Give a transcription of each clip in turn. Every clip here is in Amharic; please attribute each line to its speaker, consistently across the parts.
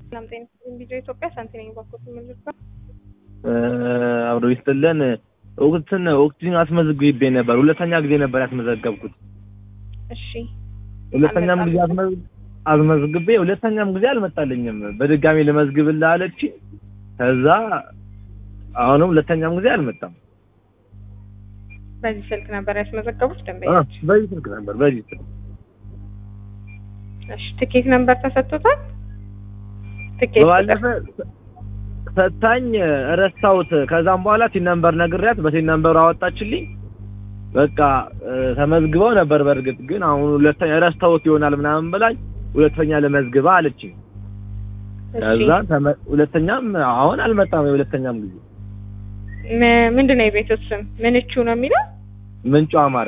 Speaker 1: ሰላም ጤና ቪዲዮ ኢትዮጵያ ሳንቲኔ ባኮት ምንልባ
Speaker 2: አብሮ ይስጥልን ወቅትን አስመዝግቤ ነበር። ሁለተኛ ጊዜ ነበር ያስመዘገብኩት።
Speaker 1: እሺ
Speaker 2: ሁለተኛም ጊዜ አስመዝግቤ ሁለተኛም ጊዜ አልመጣልኝም። በድጋሚ ለመዝግብልህ አለች። ከዛ አሁንም ሁለተኛም ጊዜ አልመጣም።
Speaker 1: በዚህ ስልክ ነበር ያስመዘገቡት ደንበኞች?
Speaker 2: በዚህ ስልክ ነበር። በዚህ ስልክ።
Speaker 1: እሺ ትኬት ነበር ተሰጥቶታል? ትኬት
Speaker 2: ባለፈ ሰጣኝ ረሳሁት። ከዛም በኋላ ቲን ነምበር ነግሬያት በቲን ነምበር አወጣችልኝ። በቃ ተመዝግበው ነበር። በርግጥ ግን አሁን ሁለተኛ ረሳሁት ይሆናል ምናምን ብላኝ ሁለተኛ ለመዝግባ አለችኝ። ከዛ ሁለተኛም አሁን አልመጣም። የሁለተኛም ጊዜ
Speaker 1: ምንድነው የቤቱ ስም? ምንቹ ነው የሚለው?
Speaker 2: ምንጩ አማረ።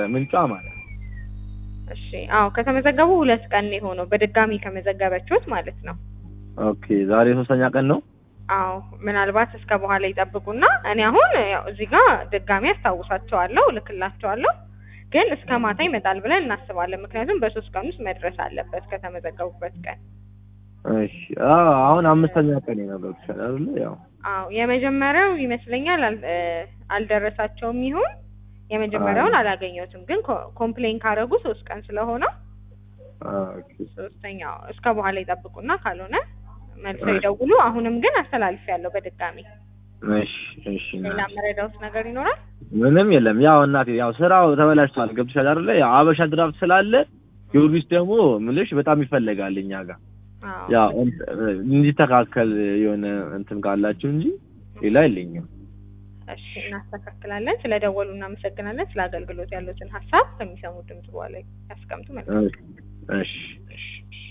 Speaker 1: እሺ አዎ ከተመዘገቡ 2 ቀን ነው ሆኖ በድጋሚ ከመዘገበችሁት ማለት ነው።
Speaker 2: ኦኬ ዛሬ 3ኛ ቀን ነው።
Speaker 1: አዎ ምናልባት እስከ በኋላ ይጠብቁና እኔ አሁን ያው እዚህ ጋር ድጋሚ አስታውሳቸዋለሁ ልክላቸዋለሁ። ግን እስከ ማታ ይመጣል ብለን እናስባለን። ምክንያቱም በ3 ቀን ውስጥ መድረስ አለበት ከተመዘገቡበት ቀን።
Speaker 2: እሺ አሁን 5ኛ ቀን ነው አይደል? ያው
Speaker 1: አዎ የመጀመሪያው ይመስለኛል አልደረሳቸውም ይሁን የመጀመሪያውን አላገኘሁትም። ግን ኮምፕሌን ካረጉ 3 ቀን ስለሆነ
Speaker 2: ኦኬ
Speaker 1: ሶስተኛው እስከ በኋላ ይጠብቁና ካልሆነ መልሰው ይደውሉ። አሁንም ግን አስተላልፌያለሁ በድጋሚ።
Speaker 2: እሺ
Speaker 1: ሌላ መረዳውት ነገር ይኖራል?
Speaker 2: ምንም የለም። ያው እናቴ ያው ስራው ተበላሽቷል። ገብቶሻል አይደል? ያው አበሻ ድራፍት ስላለ ጊዮርጊስ ደግሞ ምልሽ በጣም ይፈልጋል እኛ ጋር። ያው እንዲተካከል የሆነ እንትን ካላችሁ እንጂ ሌላ የለኝም።
Speaker 1: እሺ እናስተካክላለን። ስለደወሉ እናመሰግናለን። ስለ አገልግሎት ያሉትን ሐሳብ ከሚሰሙት ድምጽ በኋላ ያስቀምጡ። መልካም።
Speaker 2: እሺ